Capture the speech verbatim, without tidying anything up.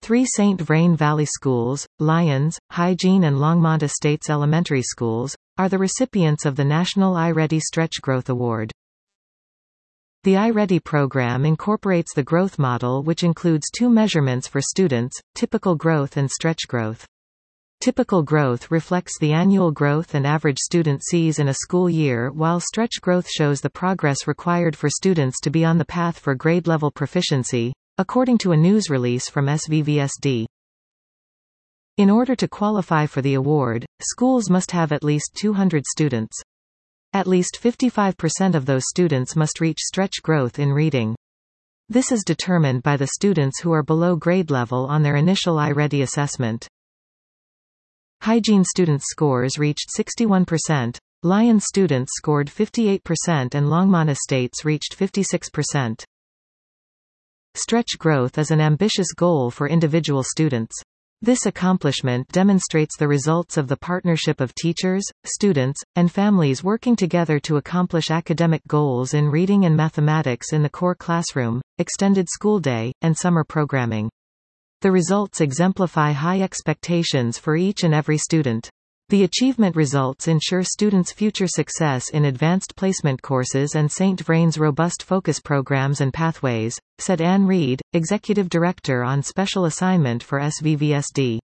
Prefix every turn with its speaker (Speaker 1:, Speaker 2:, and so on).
Speaker 1: Three Saint Vrain Valley Schools, Lyons, Hygiene and Longmont Estates Elementary Schools, are the recipients of the National iReady Stretch Growth Award. The iReady program incorporates the growth model, which includes two measurements for students, typical growth and stretch growth. Typical growth reflects the annual growth an average student sees in a school year, while stretch growth shows the progress required for students to be on the path for grade-level proficiency, according to a news release from S V V S D. In order to qualify for the award, schools must have at least two hundred students. At least fifty-five percent of those students must reach stretch growth in reading. This is determined by the students who are below grade level on their initial iReady assessment. Hygiene students' scores reached sixty-one percent, Lyons students scored fifty-eight percent and Longmont Estates reached fifty-six percent. Stretch growth is an ambitious goal for individual students. This accomplishment demonstrates the results of the partnership of teachers, students, and families working together to accomplish academic goals in reading and mathematics in the core classroom, extended school day, and summer programming. The results exemplify high expectations for each and every student. The achievement results ensure students' future success in advanced placement courses and Saint Vrain's robust focus programs and pathways, said Anne Reed, Executive Director on Special Assignment for S V V S D.